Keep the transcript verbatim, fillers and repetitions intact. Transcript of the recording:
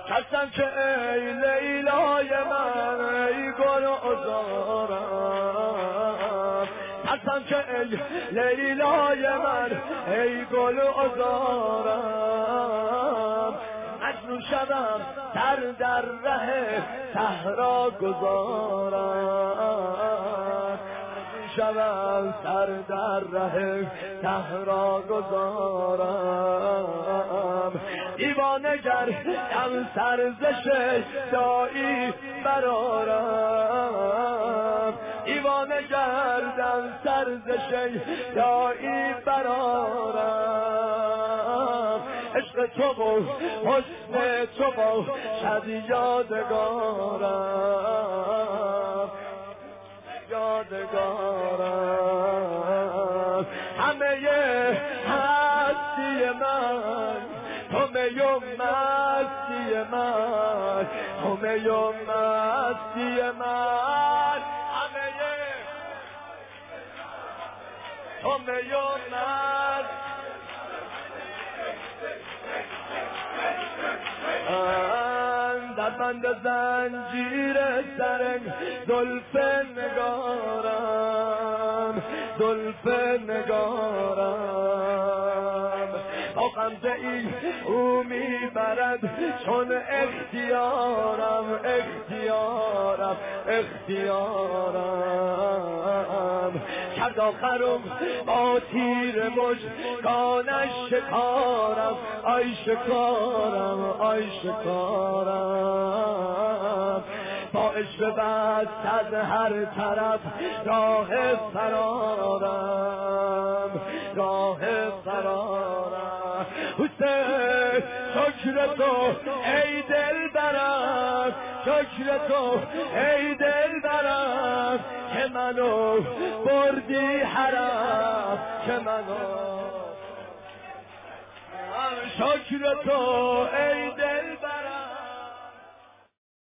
کسم که ای لیلای من ای گل و عذارم کسم که ای لیلای من ای گل و عذارم مجنون شدم سر در ره صحرا گذارم شدم سر در ره صحرا گذارم دیوانه گردم سرزش دایی برارم دیوانه گردم سرزش دایی برارم عشق تو و حسن تو و شد یادگارم یادگارم همه هستی من همه مستی من همه مستی من همه همه مستی در بند زنجیر سرنگ زلف نگارم زلف نگارم با غمزه ای او میبرد چون اختیارم اختیارم اختیارم کرد آخرم با تیر مژگانش شکارم آی شکارم آی شکارم با عشق بست از هر طرف راه فرارم راه فرارم حسین شکر تو ای دل برم شکر تو ای دل برم که منو بردی حرم که منو شکر تو ای دل